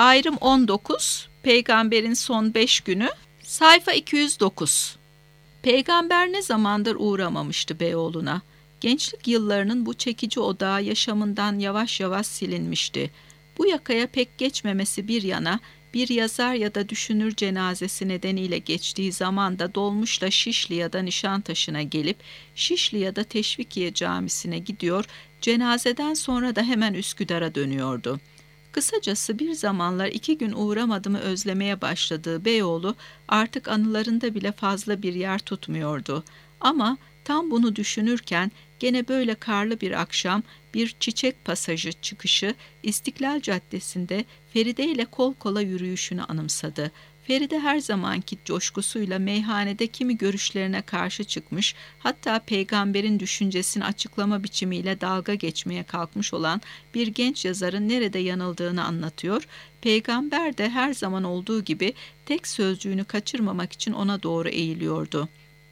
Ayrım 19, Peygamberin son 5 günü, sayfa 209. Peygamber ne zamandır uğramamıştı Beyoğlu'na. Gençlik yıllarının bu çekici odağı yaşamından yavaş yavaş silinmişti. Bu yakaya pek geçmemesi bir yana, bir yazar ya da düşünür cenazesi nedeniyle geçtiği zaman da dolmuşla Şişli ya da Nişantaşı'na gelip Şişli ya da Teşvikiye Camisi'ne gidiyor, cenazeden sonra da hemen Üsküdar'a dönüyordu. Kısacası bir zamanlar 2 gün uğramadığımı özlemeye başladığı Beyoğlu artık anılarında bile fazla bir yer tutmuyordu. Ama tam bunu düşünürken gene böyle karlı bir akşam bir çiçek pasajı çıkışı İstiklal Caddesi'nde Feride ile kol kola yürüyüşünü anımsadı. Feride her zamanki coşkusuyla meyhanede kimi görüşlerine karşı çıkmış, hatta peygamberin düşüncesini açıklama biçimiyle dalga geçmeye kalkmış olan bir genç yazarın nerede yanıldığını anlatıyor. Peygamber de her zaman olduğu gibi tek sözcüğünü kaçırmamak için ona doğru eğiliyordu.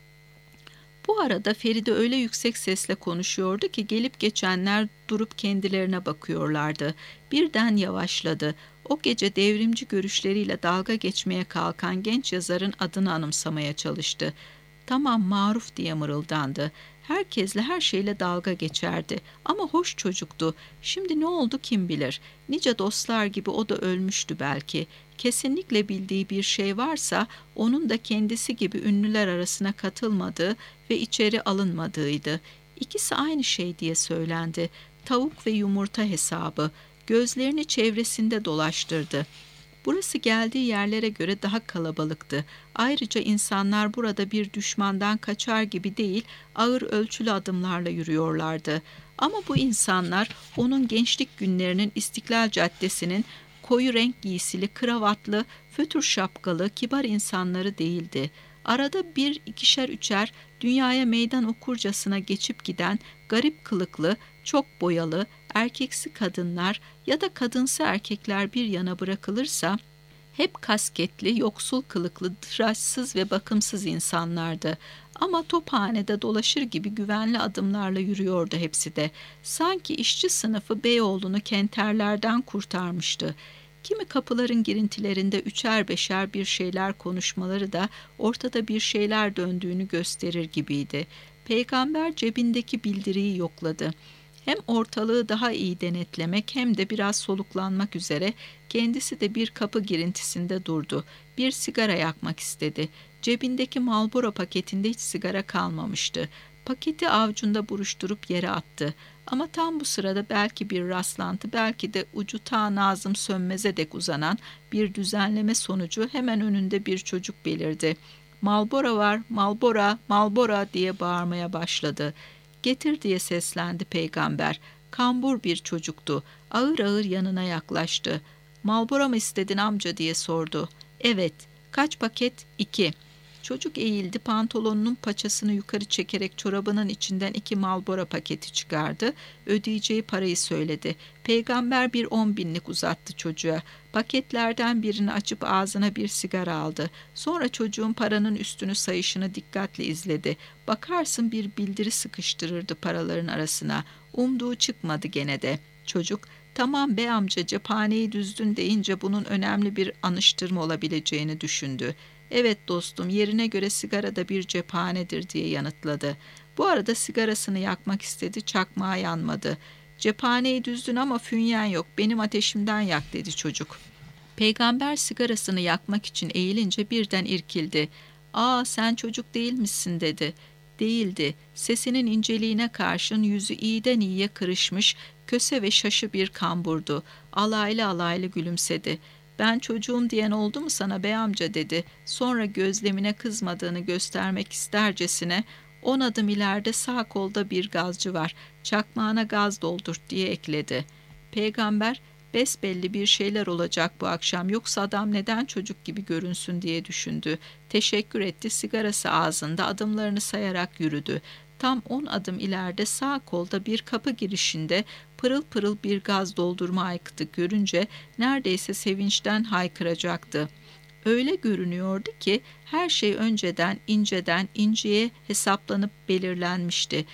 Bu arada Feride öyle yüksek sesle konuşuyordu ki gelip geçenler durup kendilerine bakıyorlardı. Birden yavaşladı. O gece devrimci görüşleriyle dalga geçmeye kalkan genç yazarın adını anımsamaya çalıştı. Tamam, Maruf diye mırıldandı. Herkesle her şeyle dalga geçerdi. Ama hoş çocuktu. Şimdi ne oldu kim bilir. Nice dostlar gibi o da ölmüştü belki. Kesinlikle bildiği bir şey varsa onun da kendisi gibi ünlüler arasına katılmadığı ve içeri alınmadığıydı. İkisi aynı şey diye söylendi. Tavuk ve yumurta hesabı. Gözlerini çevresinde dolaştırdı. Burası geldiği yerlere göre daha kalabalıktı. Ayrıca insanlar burada bir düşmandan kaçar gibi değil, ağır ölçülü adımlarla yürüyorlardı. Ama bu insanlar onun gençlik günlerinin İstiklal Caddesi'nin koyu renk giysili, kravatlı, fötür şapkalı, kibar insanları değildi. Arada bir, ikişer, üçer dünyaya meydan okurcasına geçip giden garip kılıklı, çok boyalı, erkeksi kadınlar ya da kadınsı erkekler bir yana bırakılırsa, hep kasketli, yoksul kılıklı, tıraşsız ve bakımsız insanlardı. Ama tophanede dolaşır gibi güvenli adımlarla yürüyordu hepsi de. Sanki işçi sınıfı Beyoğlu'nu kenterlerden kurtarmıştı. Kimi kapıların girintilerinde üçer beşer bir şeyler konuşmaları da ortada bir şeyler döndüğünü gösterir gibiydi. Peygamber cebindeki bildiriyi yokladı. Hem ortalığı daha iyi denetlemek hem de biraz soluklanmak üzere kendisi de bir kapı girintisinde durdu. Bir sigara yakmak istedi. Cebindeki Marlboro paketinde hiç sigara kalmamıştı. Paketi avucunda buruşturup yere attı. Ama tam bu sırada belki bir rastlantı, belki de ucu ta Nazım Sönmez'e dek uzanan bir düzenleme sonucu hemen önünde bir çocuk belirdi. "Marlboro var, Marlboro, Marlboro" diye bağırmaya başladı. "Getir" diye seslendi peygamber. Kambur bir çocuktu. Ağır ağır yanına yaklaştı. "Marlboro mu istedin amca?" diye sordu. "Evet." "Kaç paket?" "2." Çocuk eğildi, pantolonunun paçasını yukarı çekerek çorabının içinden 2 Marlboro paketi çıkardı. Ödeyeceği parayı söyledi. Peygamber bir 10 binlik uzattı çocuğa. Paketlerden birini açıp ağzına bir sigara aldı. Sonra çocuğun paranın üstünü sayışını dikkatle izledi. Bakarsın bir bildiri sıkıştırırdı paraların arasına. Umduğu çıkmadı gene de. Çocuk, "Tamam be amca, cephaneyi düzdün" deyince bunun önemli bir anıştırma olabileceğini düşündü. "Evet dostum, yerine göre sigara da bir cephanedir" diye yanıtladı. Bu arada sigarasını yakmak istedi, çakmağı yanmadı. "Cephaneyi düzdün ama fünyen yok, benim ateşimden yak" dedi çocuk. Peygamber sigarasını yakmak için eğilince birden irkildi. "Aa, sen çocuk değil misin?" dedi. Değildi. Sesinin inceliğine karşın yüzü iyiden iyiye kırışmış, köse ve şaşı bir kamburdu. Alaylı alaylı gülümsedi. "Ben çocuğum diyen oldu mu sana bey amca?" dedi. Sonra gözlemine kızmadığını göstermek istercesine, "10 adım ileride sağ kolda bir gazcı var. Çakmağına gaz doldur" diye ekledi. Peygamber, besbelli bir şeyler olacak bu akşam, yoksa adam neden çocuk gibi görünsün diye düşündü. Teşekkür etti, sigarası ağzında adımlarını sayarak yürüdü. Tam 10 adım ileride sağ kolda bir kapı girişinde pırıl pırıl bir gaz doldurma aygıtı görünce neredeyse sevinçten haykıracaktı. Öyle görünüyordu ki her şey önceden inceden inceye hesaplanıp belirlenmişti.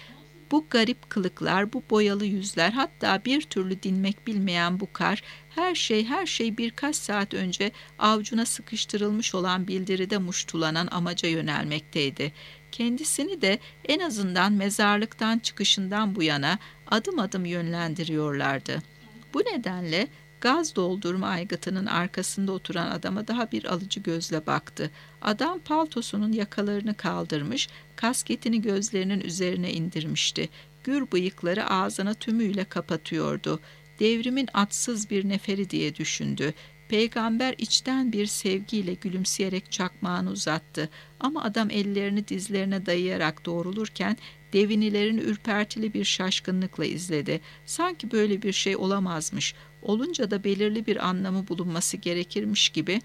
Bu garip kılıklar, bu boyalı yüzler, hatta bir türlü dinmek bilmeyen bu kar, her şey birkaç saat önce avucuna sıkıştırılmış olan bildiride muştulanan amaca yönelmekteydi. Kendisini de en azından mezarlıktan çıkışından bu yana adım adım yönlendiriyorlardı. Bu nedenle gaz doldurma aygıtının arkasında oturan adama daha bir alıcı gözle baktı. Adam paltosunun yakalarını kaldırmış, kasketini gözlerinin üzerine indirmişti. Gür bıyıkları ağzına tümüyle kapatıyordu. Devrimin atsız bir neferi diye düşündü. Peygamber içten bir sevgiyle gülümseyerek çakmağını uzattı. Ama adam ellerini dizlerine dayayarak doğrulurken devinilerini ürpertili bir şaşkınlıkla izledi. Sanki böyle bir şey olamazmış. Olunca da belirli bir anlamı bulunması gerekirmiş gibi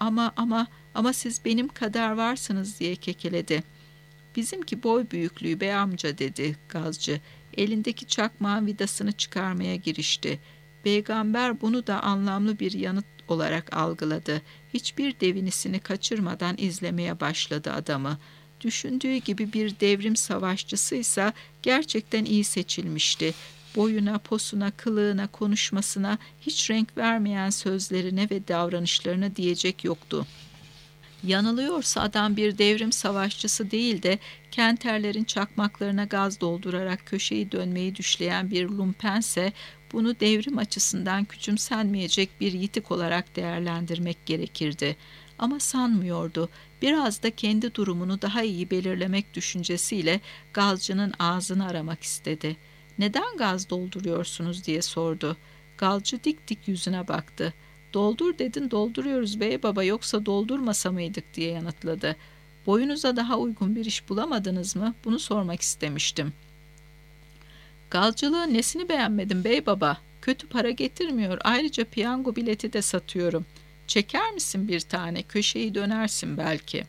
ama siz benim kadar varsınız diye kekeledi. Bizimki boy büyüklüğü bey amca dedi gazcı. Elindeki çakmağın vidasını çıkarmaya girişti. Peygamber bunu da anlamlı bir yanıt olarak algıladı. Hiçbir devinisini kaçırmadan izlemeye başladı adamı. Düşündüğü gibi bir devrim savaşçısıysa gerçekten iyi seçilmişti. Boyuna, posuna, kılığına, konuşmasına, hiç renk vermeyen sözlerine ve davranışlarına diyecek yoktu. Yanılıyorsa adam bir devrim savaşçısı değil de kenterlerin çakmaklarına gaz doldurarak köşeyi dönmeyi düşleyen bir lumpense bunu devrim açısından küçümsenmeyecek bir yitik olarak değerlendirmek gerekirdi. Ama sanmıyordu. Biraz da kendi durumunu daha iyi belirlemek düşüncesiyle gazcının ağzını aramak istedi. "Neden gaz dolduruyorsunuz?" diye sordu. Gazcı dik dik yüzüne baktı. "Doldur dedin, dolduruyoruz bey baba, yoksa doldurmasa mıydık?" diye yanıtladı. "Boyunuza daha uygun bir iş bulamadınız mı? Bunu sormak istemiştim." "Galcılığın nesini beğenmedim bey baba? Kötü para getirmiyor. Ayrıca piyango bileti de satıyorum. Çeker misin bir tane? Köşeyi dönersin belki."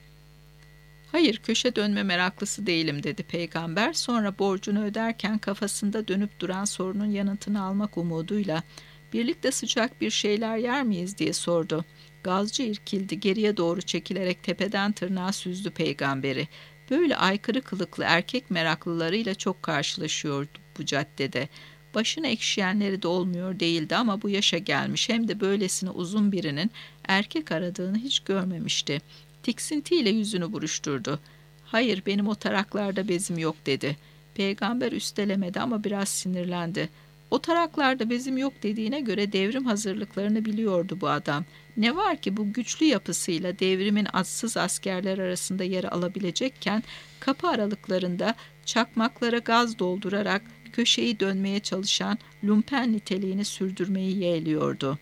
"Hayır, köşe dönme meraklısı değilim," dedi peygamber. Sonra borcunu öderken kafasında dönüp duran sorunun yanıtını almak umuduyla "Birlikte sıcak bir şeyler yer miyiz?" diye sordu. Gazcı irkildi, geriye doğru çekilerek tepeden tırnağa süzdü peygamberi. Böyle aykırı kılıklı erkek meraklılarıyla çok karşılaşıyordu bu caddede. Başına ekşiyenleri de olmuyor değildi ama bu yaşa gelmiş, hem de böylesine uzun birinin erkek aradığını hiç görmemişti. Tiksintiyle yüzünü buruşturdu. "Hayır, benim o taraklarda bezim yok," dedi. Peygamber üstelemedi ama biraz sinirlendi. O taraklarda bezim yok dediğine göre devrim hazırlıklarını biliyordu bu adam. Ne var ki bu güçlü yapısıyla devrimin atsız askerler arasında yer alabilecekken kapı aralıklarında çakmaklara gaz doldurarak köşeyi dönmeye çalışan lumpen niteliğini sürdürmeyi yeğliyordu.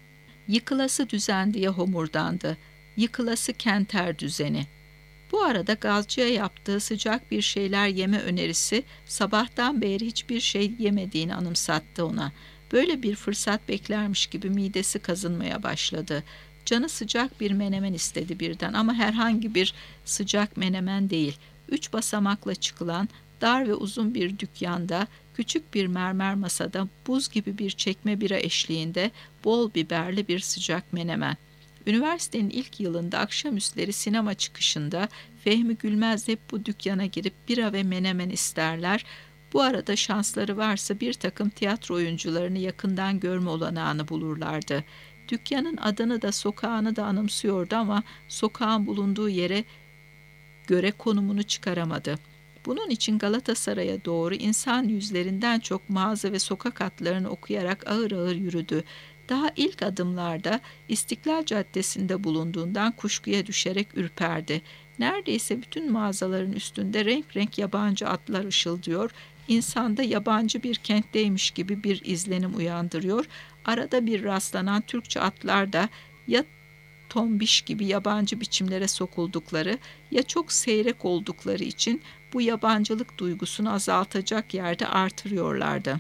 Yıkılası düzen diye homurdandı. Yıkılası kenter düzeni. Bu arada gazcıya yaptığı sıcak bir şeyler yeme önerisi sabahtan beri hiçbir şey yemediğini anımsattı ona. Böyle bir fırsat beklermiş gibi midesi kazınmaya başladı. Canı sıcak bir menemen istedi birden ama herhangi bir sıcak menemen değil. 3 basamakla çıkılan dar ve uzun bir dükkanda, küçük bir mermer masada buz gibi bir çekme bira eşliğinde bol biberli bir sıcak menemen. Üniversitenin ilk yılında akşamüstleri sinema çıkışında Fehmi Gülmez hep bu dükkana girip bira ve menemen isterler. Bu arada şansları varsa bir takım tiyatro oyuncularını yakından görme olanağını bulurlardı. Dükkanın adını da sokağını da anımsıyordu ama sokağın bulunduğu yere göre konumunu çıkaramadı. Bunun için Galatasaray'a doğru insan yüzlerinden çok mağaza ve sokak adlarını okuyarak ağır ağır yürüdü. Daha ilk adımlarda İstiklal Caddesi'nde bulunduğundan kuşkuya düşerek ürperdi. Neredeyse bütün mağazaların üstünde renk renk yabancı atlar ışıldıyor, insanda yabancı bir kentteymiş gibi bir izlenim uyandırıyor. Arada bir rastlanan Türkçe atlar da ya tombiş gibi yabancı biçimlere sokuldukları ya çok seyrek oldukları için bu yabancılık duygusunu azaltacak yerde artırıyorlardı.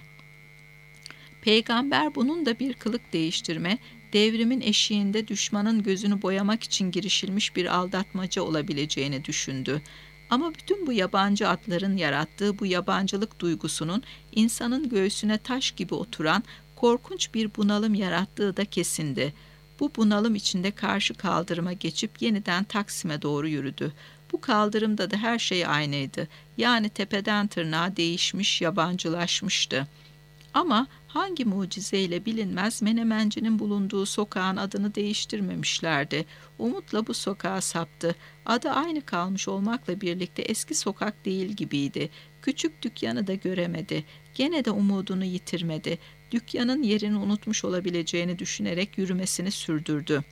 Peygamber bunun da bir kılık değiştirme, devrimin eşiğinde düşmanın gözünü boyamak için girişilmiş bir aldatmaca olabileceğini düşündü. Ama bütün bu yabancı atların yarattığı bu yabancılık duygusunun insanın göğsüne taş gibi oturan korkunç bir bunalım yarattığı da kesindi. Bu bunalım içinde karşı kaldırıma geçip yeniden Taksim'e doğru yürüdü. Bu kaldırımda da her şey aynıydı. Yani tepeden tırnağa değişmiş, yabancılaşmıştı. Ama hangi mucizeyle bilinmez Menemenci'nin bulunduğu sokağın adını değiştirmemişlerdi. Umutla bu sokağa saptı. Adı aynı kalmış olmakla birlikte eski sokak değil gibiydi. Küçük dükkanı da göremedi. Gene de umudunu yitirmedi. Dükkanın yerini unutmuş olabileceğini düşünerek yürümesini sürdürdü.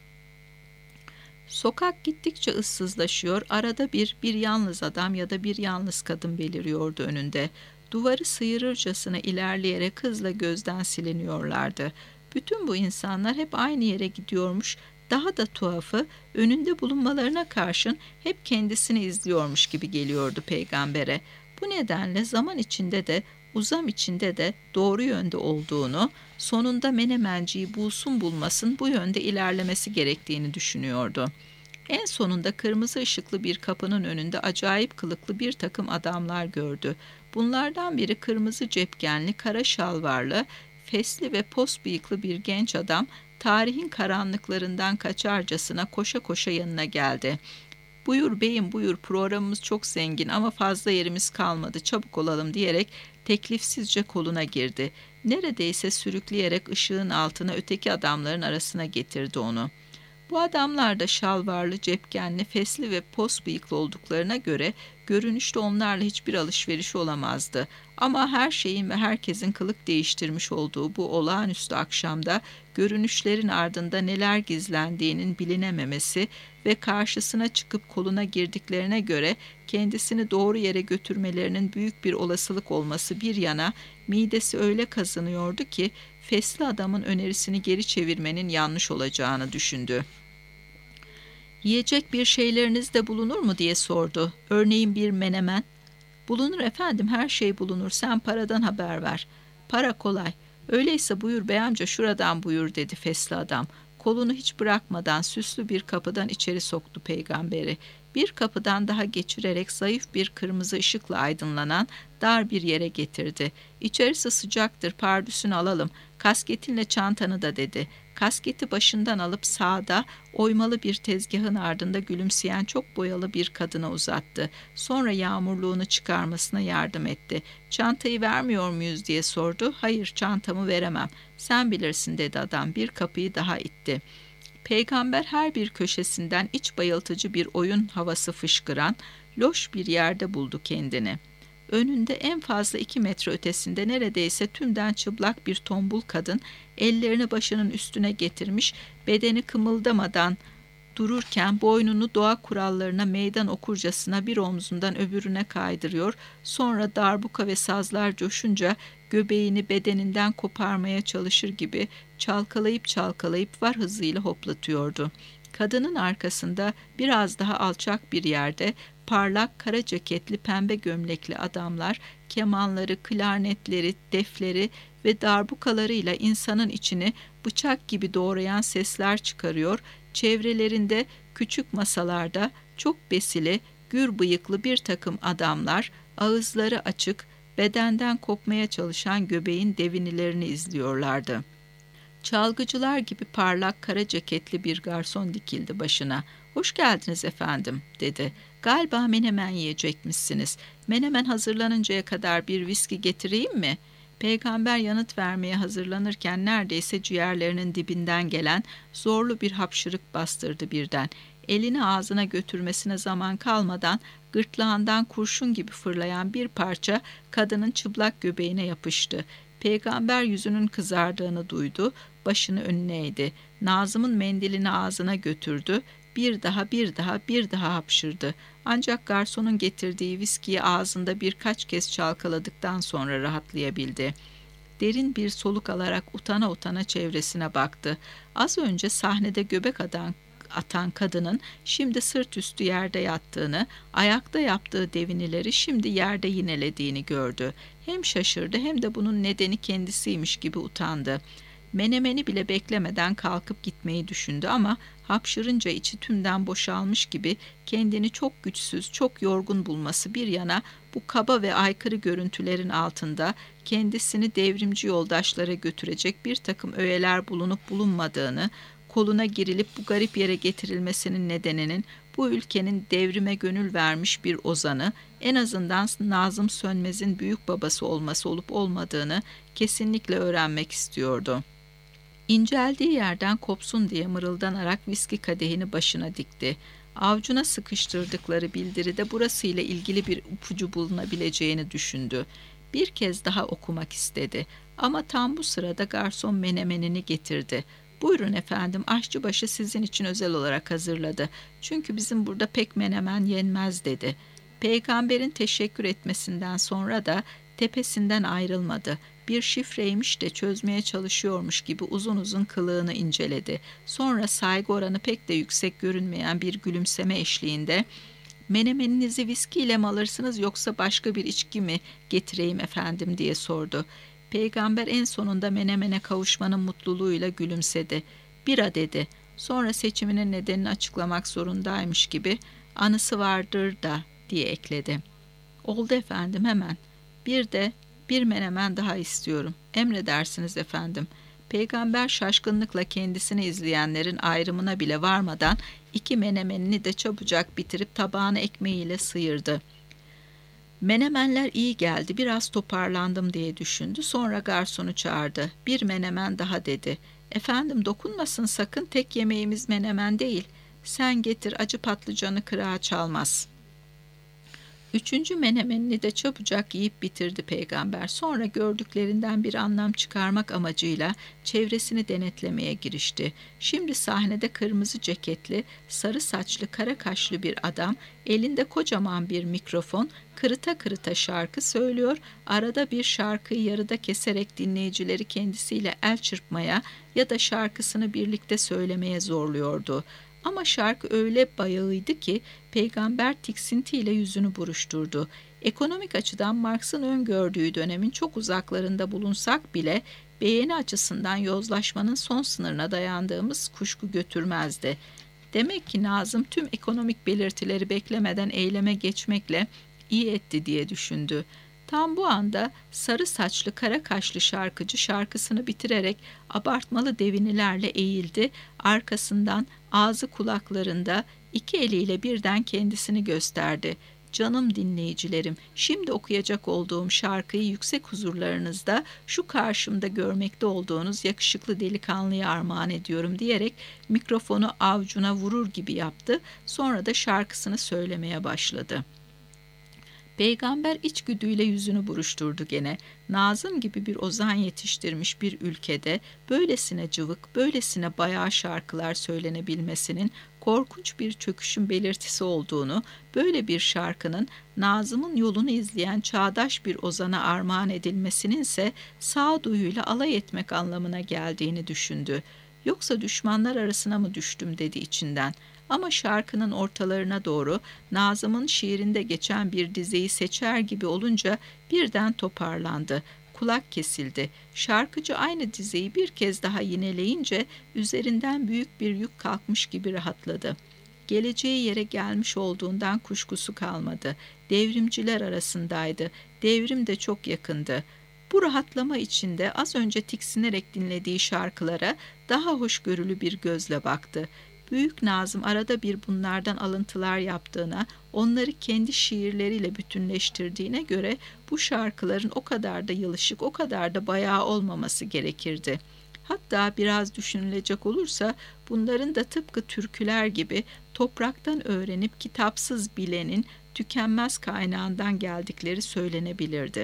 Sokak gittikçe ıssızlaşıyor, arada bir yalnız adam ya da bir yalnız kadın beliriyordu önünde. Duvarı sıyırırcasına ilerleyerek hızla gözden siliniyorlardı. Bütün bu insanlar hep aynı yere gidiyormuş, daha da tuhafı önünde bulunmalarına karşın hep kendisini izliyormuş gibi geliyordu peygambere. Bu nedenle zaman içinde de uzam içinde de doğru yönde olduğunu, sonunda Menemenci'yi bulsun bulmasın bu yönde ilerlemesi gerektiğini düşünüyordu. En sonunda kırmızı ışıklı bir kapının önünde acayip kılıklı bir takım adamlar gördü. Bunlardan biri kırmızı cepkenli, kara şalvarlı, fesli ve pos bıyıklı bir genç adam, tarihin karanlıklarından kaçarcasına koşa koşa yanına geldi. "Buyur beyim buyur, programımız çok zengin ama fazla yerimiz kalmadı, çabuk olalım," diyerek teklifsizce koluna girdi. Neredeyse sürükleyerek ışığın altına öteki adamların arasına getirdi onu. Bu adamlar da şalvarlı, cepkenli, fesli ve pos bıyıklı olduklarına göre görünüşte onlarla hiçbir alışveriş olamazdı. Ama her şeyin ve herkesin kılık değiştirmiş olduğu bu olağanüstü akşamda görünüşlerin ardında neler gizlendiğinin bilinememesi ve karşısına çıkıp koluna girdiklerine göre kendisini doğru yere götürmelerinin büyük bir olasılık olması bir yana, midesi öyle kazınıyordu ki fesli adamın önerisini geri çevirmenin yanlış olacağını düşündü. "Yiyecek bir şeyleriniz de bulunur mu?" diye sordu. "Örneğin bir menemen." "Bulunur efendim, her şey bulunur. Sen paradan haber ver." "Para kolay. Öyleyse buyur bey amca, şuradan buyur," dedi fesli adam. Kolunu hiç bırakmadan süslü bir kapıdan içeri soktu peygamberi. Bir kapıdan daha geçirerek zayıf bir kırmızı ışıkla aydınlanan dar bir yere getirdi. "İçerisi sıcaktır, pardüsünü alalım. Kasketinle çantanı da," dedi. Kasketi başından alıp sağda oymalı bir tezgahın ardında gülümseyen çok boyalı bir kadına uzattı. Sonra yağmurluğunu çıkarmasına yardım etti. "Çantayı vermiyor muyuz?" diye sordu. "Hayır, çantamı veremem. Sen bilirsin," dedi adam. Bir kapıyı daha itti. Peygamber her bir köşesinden iç bayıltıcı bir oyun havası fışkıran loş bir yerde buldu kendini. Önünde en fazla 2 metre ötesinde neredeyse tümden çıplak bir tombul kadın ellerini başının üstüne getirmiş, bedeni kımıldamadan dururken boynunu doğa kurallarına meydan okurcasına bir omzundan öbürüne kaydırıyor, sonra darbuka ve sazlar coşunca göbeğini bedeninden koparmaya çalışır gibi çalkalayıp çalkalayıp var hızıyla hoplatıyordu. Kadının arkasında biraz daha alçak bir yerde parlak kara ceketli pembe gömlekli adamlar kemanları, klarnetleri, defleri ve darbukalarıyla insanın içini bıçak gibi doğrayan sesler çıkarıyor, çevrelerinde küçük masalarda çok besili, gür bıyıklı bir takım adamlar ağızları açık, bedenden kopmaya çalışan göbeğin devinilerini izliyorlardı. Çalgıcılar gibi parlak kara ceketli bir garson dikildi başına. "Hoş geldiniz efendim," dedi. "Galiba menemen yiyecekmişsiniz. Menemen hazırlanıncaya kadar bir viski getireyim mi?" Peygamber yanıt vermeye hazırlanırken neredeyse ciğerlerinin dibinden gelen zorlu bir hapşırık bastırdı birden. Elini ağzına götürmesine zaman kalmadan gırtlağından kurşun gibi fırlayan bir parça kadının çıplak göbeğine yapıştı. Peygamber yüzünün kızardığını duydu, başını önüne eğdi. Nazım'ın mendilini ağzına götürdü, bir daha hapşırdı. Ancak garsonun getirdiği viskiyi ağzında birkaç kez çalkaladıktan sonra rahatlayabildi. Derin bir soluk alarak utana utana çevresine baktı. Az önce sahnede göbek atan kadının şimdi sırt üstü yerde yattığını, ayakta yaptığı devinileri şimdi yerde yinelediğini gördü. Hem şaşırdı hem de bunun nedeni kendisiymiş gibi utandı. Menemeni bile beklemeden kalkıp gitmeyi düşündü ama hapşırınca içi tümden boşalmış gibi kendini çok güçsüz, çok yorgun bulması bir yana bu kaba ve aykırı görüntülerin altında kendisini devrimci yoldaşlara götürecek bir takım öğeler bulunup bulunmadığını, koluna girilip bu garip yere getirilmesinin nedeninin bu ülkenin devrime gönül vermiş bir ozanı, en azından Nazım Sönmez'in büyük babası olması olup olmadığını kesinlikle öğrenmek istiyordu. İnceldiği yerden kopsun diye mırıldanarak viski kadehini başına dikti. Avcuna sıkıştırdıkları bildiride burasıyla ilgili bir ipucu bulunabileceğini düşündü. Bir kez daha okumak istedi. Ama tam bu sırada garson menemenini getirdi. "Buyurun efendim, aşçıbaşı sizin için özel olarak hazırladı. Çünkü bizim burada pek menemen yenmez," dedi. Peygamberin teşekkür etmesinden sonra da tepesinden ayrılmadı. Bir şifreymiş de çözmeye çalışıyormuş gibi uzun uzun kılığını inceledi. Sonra saygı oranı pek de yüksek görünmeyen bir gülümseme eşliğinde "Menemeninizi viskiyle mi alırsınız yoksa başka bir içki mi getireyim efendim?" diye sordu. Peygamber en sonunda menemene kavuşmanın mutluluğuyla gülümsedi. "Bira," dedi. Sonra seçiminin nedenini açıklamak zorundaymış gibi "Anısı vardır da," diye ekledi. "Oldu efendim, hemen. Bir menemen daha istiyorum. Emredersiniz efendim." Peygamber şaşkınlıkla kendisini izleyenlerin ayrımına bile varmadan 2 menemenini de çabucak bitirip tabağına ekmeğiyle sıyırdı. Menemenler iyi geldi, biraz toparlandım diye düşündü. Sonra garsonu çağırdı. "Bir menemen daha," dedi. "Efendim dokunmasın sakın, tek yemeğimiz menemen değil. Sen getir, acı patlıcanı kırağı çalmaz." 3. menemenini de çabucak yiyip bitirdi Peygamber. Sonra gördüklerinden bir anlam çıkarmak amacıyla çevresini denetlemeye girişti. Şimdi sahnede kırmızı ceketli, sarı saçlı, kara kaşlı bir adam, elinde kocaman bir mikrofon, kırıta kırıta şarkı söylüyor, arada bir şarkıyı yarıda keserek dinleyicileri kendisiyle el çırpmaya ya da şarkısını birlikte söylemeye zorluyordu. Ama şarkı öyle bayağıydı ki Peygamber tiksintiyle yüzünü buruşturdu. Ekonomik açıdan Marx'ın öngördüğü dönemin çok uzaklarında bulunsak bile beğeni açısından yozlaşmanın son sınırına dayandığımız kuşku götürmezdi. Demek ki Nazım tüm ekonomik belirtileri beklemeden eyleme geçmekle iyi etti diye düşündü. Tam bu anda sarı saçlı kara kaşlı şarkıcı şarkısını bitirerek abartmalı devinilerle eğildi. Arkasından ağzı kulaklarında 2 eliyle birden kendisini gösterdi. "Canım dinleyicilerim, şimdi okuyacak olduğum şarkıyı yüksek huzurlarınızda şu karşımda görmekte olduğunuz yakışıklı delikanlıya armağan ediyorum," diyerek mikrofonu avucuna vurur gibi yaptı. Sonra da şarkısını söylemeye başladı. Peygamber içgüdüyle yüzünü buruşturdu gene. Nazım gibi bir ozan yetiştirmiş bir ülkede böylesine cıvık, böylesine bayağı şarkılar söylenebilmesinin korkunç bir çöküşün belirtisi olduğunu, böyle bir şarkının Nazım'ın yolunu izleyen çağdaş bir ozana armağan edilmesinin ise sağduyuyla alay etmek anlamına geldiğini düşündü. "Yoksa düşmanlar arasına mı düştüm?" dedi içinden. Ama şarkının ortalarına doğru Nazım'ın şiirinde geçen bir dizeyi seçer gibi olunca birden toparlandı. Kulak kesildi. Şarkıcı aynı dizeyi bir kez daha yineleyince üzerinden büyük bir yük kalkmış gibi rahatladı. Geleceği yere gelmiş olduğundan kuşkusu kalmadı. Devrimciler arasındaydı. Devrim de çok yakındı. Bu rahatlama içinde az önce tiksinerek dinlediği şarkılara daha hoşgörülü bir gözle baktı. Büyük Nazım arada bir bunlardan alıntılar yaptığına, onları kendi şiirleriyle bütünleştirdiğine göre bu şarkıların o kadar da yılışık, o kadar da bayağı olmaması gerekirdi. Hatta biraz düşünülecek olursa bunların da tıpkı türküler gibi topraktan öğrenip kitapsız bilenin tükenmez kaynağından geldikleri söylenebilirdi.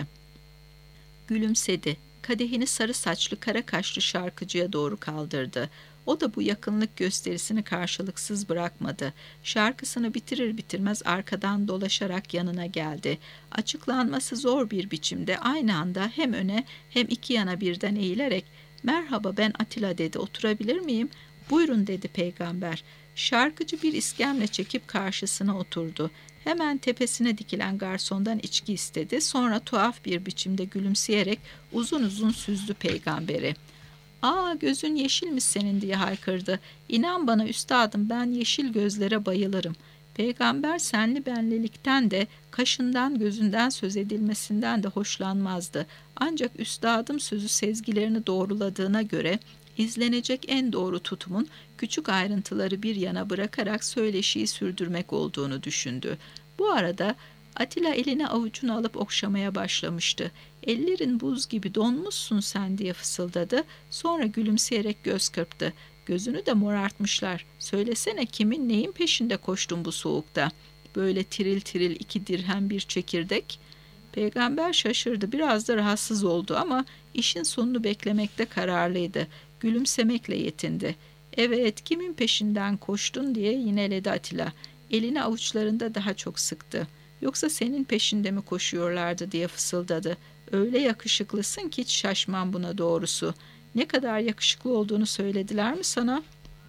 Gülümsedi. Kadehini sarı saçlı kara kaşlı şarkıcıya doğru kaldırdı. O da bu yakınlık gösterisini karşılıksız bırakmadı. Şarkısını bitirir bitirmez arkadan dolaşarak yanına geldi. Açıklanması zor bir biçimde aynı anda hem öne hem 2 yana birden eğilerek "Merhaba, ben Atilla," dedi. "Oturabilir miyim?" "Buyurun," dedi Peygamber. Şarkıcı bir iskemle çekip karşısına oturdu. Hemen tepesine dikilen garsondan içki istedi. Sonra tuhaf bir biçimde gülümseyerek uzun uzun süzdü Peygamberi. "Aa, gözün yeşilmiş senin," diye haykırdı. "İnan bana üstadım, ben yeşil gözlere bayılırım." Peygamber senli benlilikten de, kaşından gözünden söz edilmesinden de hoşlanmazdı. Ancak üstadım sözü sezgilerini doğruladığına göre İzlenecek en doğru tutumun küçük ayrıntıları bir yana bırakarak söyleşiyi sürdürmek olduğunu düşündü. Bu arada Atilla eline avucunu alıp okşamaya başlamıştı. "Ellerin buz gibi, donmuşsun sen," diye fısıldadı. Sonra gülümseyerek göz kırptı. "Gözünü de morartmışlar. Söylesene, kimin neyin peşinde koştun bu soğukta? Böyle tiril tiril 2 dirhem bir çekirdek." Peygamber şaşırdı, biraz da rahatsız oldu ama işin sonunu beklemekte kararlıydı. Gülümsemekle yetindi. "Evet, kimin peşinden koştun?" diye yineledi Atilla. Elini avuçlarında daha çok sıktı. "Yoksa senin peşinde mi koşuyorlardı?" diye fısıldadı. "Öyle yakışıklısın ki hiç şaşmam buna doğrusu. Ne kadar yakışıklı olduğunu söylediler mi sana?"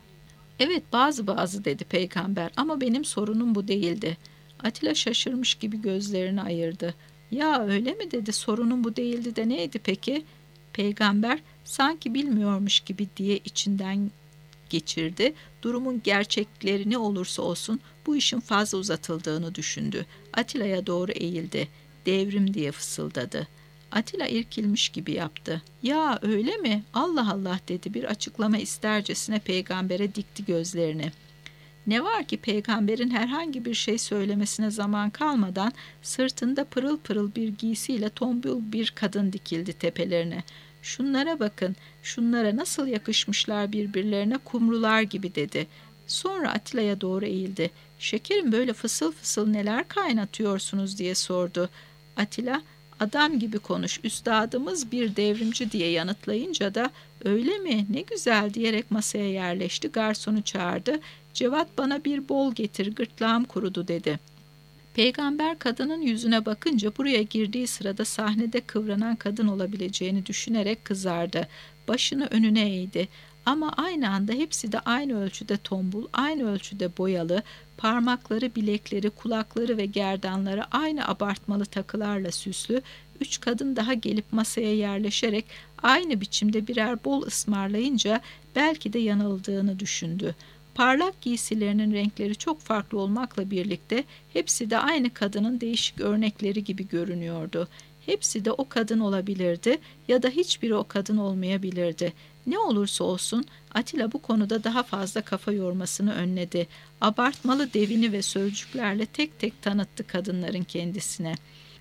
"Evet, bazı dedi peygamber, ama benim sorunum bu değildi." Atilla şaşırmış gibi gözlerini ayırdı. "Ya öyle mi?" dedi. "Sorunum bu değildi de neydi peki?" Peygamber sanki bilmiyormuş gibi diye içinden geçirdi. Durumun gerçekleri ne olursa olsun bu işin fazla uzatıldığını düşündü. Atilla'ya doğru eğildi. "Devrim," diye fısıldadı. Atilla irkilmiş gibi yaptı. "Ya öyle mi? Allah Allah," dedi, bir açıklama istercesine peygambere dikti gözlerini. Ne var ki peygamberin herhangi bir şey söylemesine zaman kalmadan sırtında pırıl pırıl bir giysiyle tombul bir kadın dikildi tepelerine. "Şunlara bakın, şunlara nasıl yakışmışlar birbirlerine, kumrular gibi," dedi. Sonra Atilla'ya doğru eğildi. "Şekerim, böyle fısıl fısıl neler kaynatıyorsunuz?" diye sordu. Atilla, "Adam gibi konuş, üstadımız bir devrimci," diye yanıtlayınca da "Öyle mi, ne güzel," diyerek masaya yerleşti. Garsonu çağırdı. "Cevat, bana bir bol getir, gırtlağım kurudu," dedi. Peygamber kadının yüzüne bakınca buraya girdiği sırada sahnede kıvranan kadın olabileceğini düşünerek kızardı. Başını önüne eğdi. Ama aynı anda hepsi de aynı ölçüde tombul, aynı ölçüde boyalı, parmakları, bilekleri, kulakları ve gerdanları aynı abartmalı takılarla süslü 3 kadın daha gelip masaya yerleşerek aynı biçimde birer bol ısmarlayınca belki de yanıldığını düşündü. Parlak giysilerinin renkleri çok farklı olmakla birlikte hepsi de aynı kadının değişik örnekleri gibi görünüyordu. Hepsi de o kadın olabilirdi ya da hiçbiri o kadın olmayabilirdi. Ne olursa olsun Atilla bu konuda daha fazla kafa yormasını önledi. Abartmalı devini ve sözcüklerle tek tek tanıttı kadınların kendisine.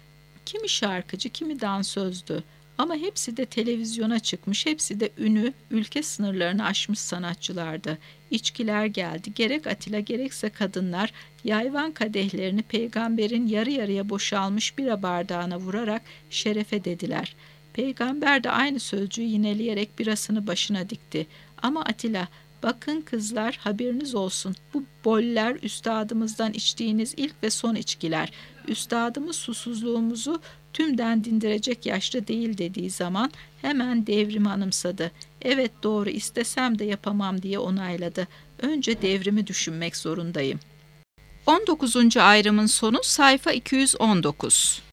Kimi şarkıcı, kimi dansözdü. Ama hepsi de televizyona çıkmış, hepsi de ünü, ülke sınırlarını aşmış sanatçılardı. İçkiler geldi. Gerek Atilla gerekse kadınlar yayvan kadehlerini peygamberin yarı yarıya boşalmış bira bardağına vurarak şerefe dediler. Peygamber de aynı sözcüğü yineleyerek birasını başına dikti. "Ama Atilla, bakın kızlar, haberiniz olsun. Bu boller üstadımızdan içtiğiniz ilk ve son içkiler. Üstadımız susuzluğumuzu tümden dindirecek yaşta değil," dediği zaman hemen devrimi anımsadı. "Evet, doğru, istesem de yapamam," diye onayladı. "Önce devrimi düşünmek zorundayım." 19. ayrımın sonu sayfa 219.